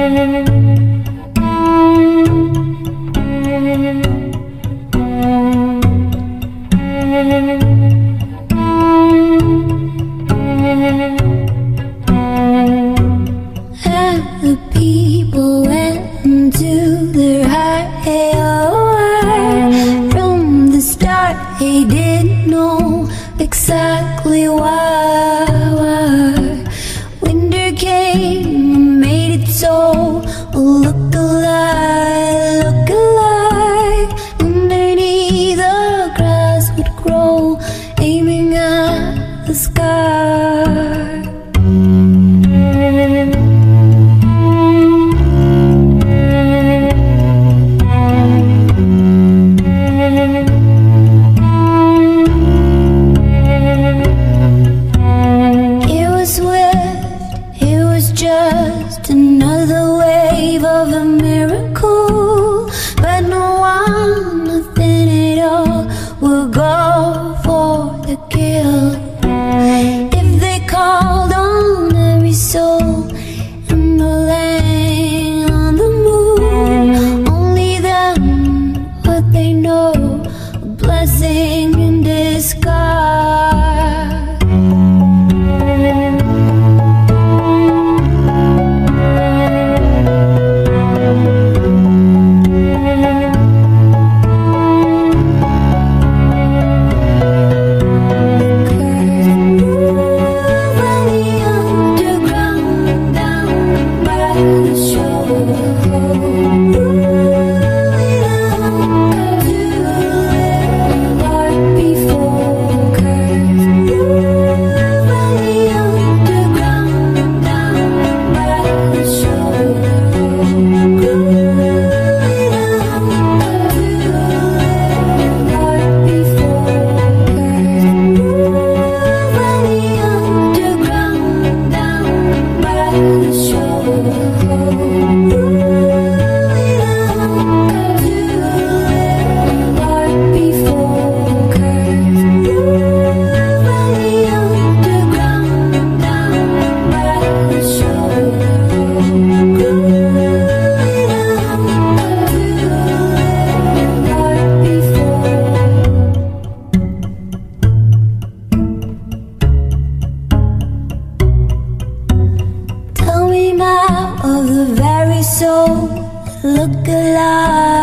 The people went into their high hour. From the start they didn't know exactly why. Winter came and made it so. Look alive, look alive. Underneath the grass would grow, aiming at the sky. Just another wave of a miracle, but no one, nothing at all, will go for the kill. If they called on every soul in the land on the moon, only then would they know a blessing in disguise. Of the very soul, look alive.